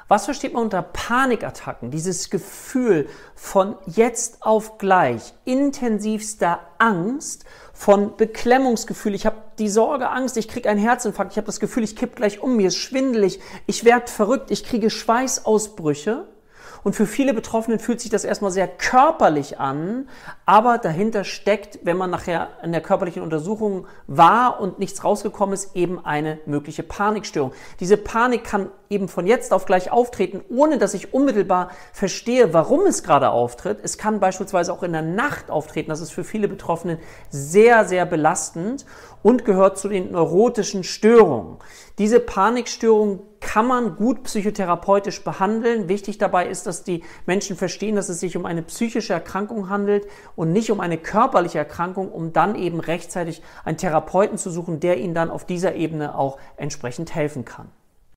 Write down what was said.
Was versteht man unter Panikattacken? Dieses Gefühl von jetzt auf gleich, intensivster Angst, von Beklemmungsgefühl. Ich habe die Sorge, Angst, ich kriege einen Herzinfarkt, ich habe das Gefühl, ich kipp gleich um, mir ist schwindelig, ich werde verrückt, ich kriege Schweißausbrüche. Und für viele Betroffenen fühlt sich das erstmal sehr körperlich an, aber dahinter steckt, wenn man nachher in der körperlichen Untersuchung war und nichts rausgekommen ist, eben eine mögliche Panikstörung. Diese Panik kann eben von jetzt auf gleich auftreten, ohne dass ich unmittelbar verstehe, warum es gerade auftritt. Es kann beispielsweise auch in der Nacht auftreten. Das ist für viele Betroffenen sehr, sehr belastend und gehört zu den neurotischen Störungen. Diese Panikstörung kann man gut psychotherapeutisch behandeln. Wichtig dabei ist, dass die Menschen verstehen, dass es sich um eine psychische Erkrankung handelt und nicht um eine körperliche Erkrankung, um dann eben rechtzeitig einen Therapeuten zu suchen, der ihnen dann auf dieser Ebene auch entsprechend helfen kann.